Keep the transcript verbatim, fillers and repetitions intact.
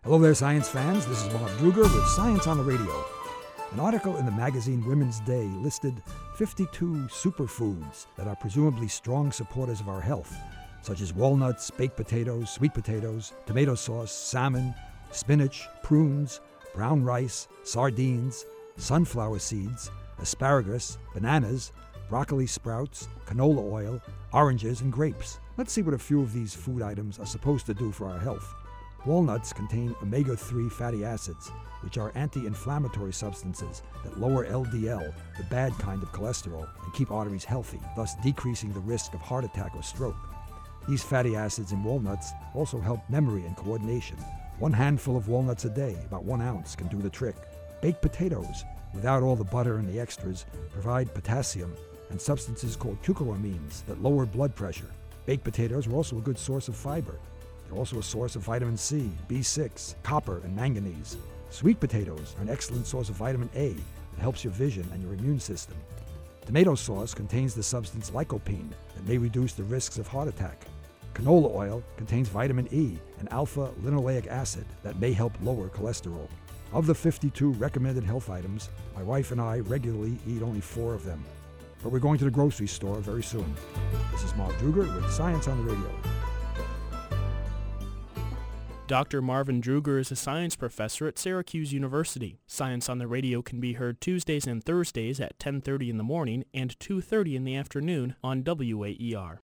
Hello there, science fans. This is Bob Druger with Science on the Radio. An article in the magazine Women's Day listed fifty-two superfoods that are presumably strong supporters of our health, such as walnuts, baked potatoes, sweet potatoes, tomato sauce, salmon, spinach, prunes, brown rice, sardines, sunflower seeds, asparagus, bananas, broccoli sprouts, canola oil, oranges, and grapes. Let's see what a few of these food items are supposed to do for our health. Walnuts contain omega three fatty acids, which are anti-inflammatory substances that lower L D L, the bad kind of cholesterol, and keep arteries healthy, thus decreasing the risk of heart attack or stroke. These fatty acids in walnuts also help memory and coordination. One handful of walnuts a day, about one ounce, can do the trick. Baked potatoes, without all the butter and the extras, provide potassium and substances called cucoamines that lower blood pressure. Baked potatoes are also a good source of fiber. They're also a source of vitamin C, B six, copper, and manganese. Sweet potatoes are an excellent source of vitamin A that helps your vision and your immune system. Tomato sauce contains the substance lycopene that may reduce the risks of heart attack. Canola oil contains vitamin E and alpha-linoleic acid that may help lower cholesterol. Of the fifty-two recommended health items, my wife and I regularly eat only four of them. But we're going to the grocery store very soon. This is Mark Druger with Science on the Radio. Doctor Marvin Druger is a science professor at Syracuse University. Science on the Radio can be heard Tuesdays and Thursdays at ten thirty in the morning and two thirty in the afternoon on W A E R.